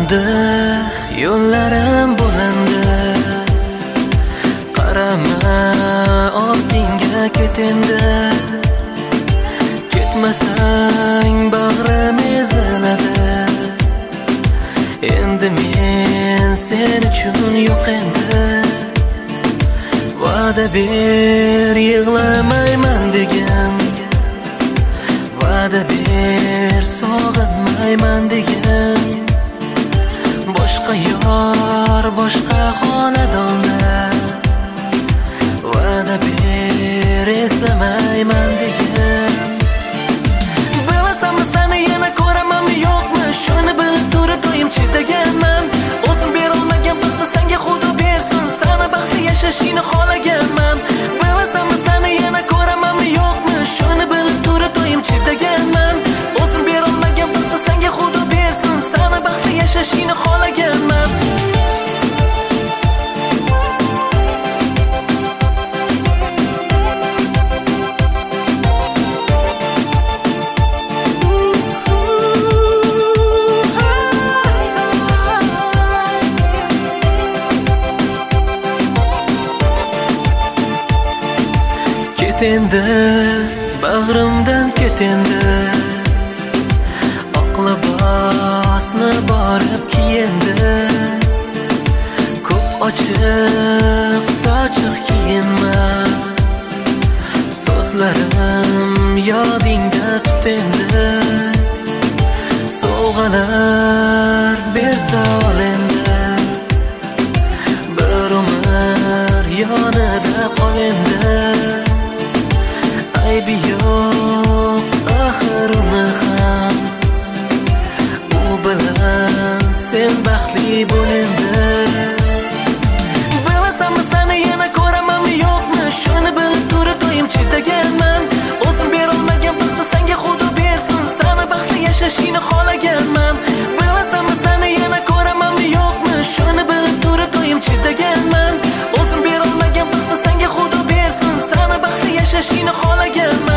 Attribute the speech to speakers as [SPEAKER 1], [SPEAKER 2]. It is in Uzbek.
[SPEAKER 1] bo'ldi, yo'llarim bo'lindi. Qarama ortingga ket endi. Ketmasang bag'rim eziladi. Endi men sen uchun yo'q endi. Va'da ber yig'lamayman degan, va'da ber sog'inmayman degan. Boshqa yor, boshqa xonadonda va'da ber eslamayman degan. Bilasanmi seni yana ko'ramanmi yo'qmi? Shuni bilib turib doim chidaganman. O'zim berolmagan baxtni senga xudo bersin. Seni baxtli yashashingni xohlaganman. Bilasanmi seni yana ko'ramanmi yo'qmi? Shuni bilib turib doim chidaganman. O'zim berolmagan baxtni senga xudo bersin. Seni baxtli yashashingni xohlaganman. Ket endi, bag'rimdan ket endi. Oqla bosni borib kiyendi. Ko'p ochiq sochiq kiyinma. So'zlarim yodingda tut endi. Sovg'alar bersa ol endi. Bir umr yonida qol endi. Aybi yo'q axir uni ham. U bilan sen baxtli bo'l endi. Bilasanmi seni yana ko'ramanmi yo'qmi? Shuni bilib turib doim chidaganman. O'zim berolmagan baxtni senga xudo bersin. Seni baxtli yashashingni xohlaganman. Bilasanmi seni yana ko'ramanmi yo'qmi? Shuni bilib turib doim chidaganman. O'zim berolmagan baxtni senga xudo bersin. Seni baxtli yashashingni xohlaganman.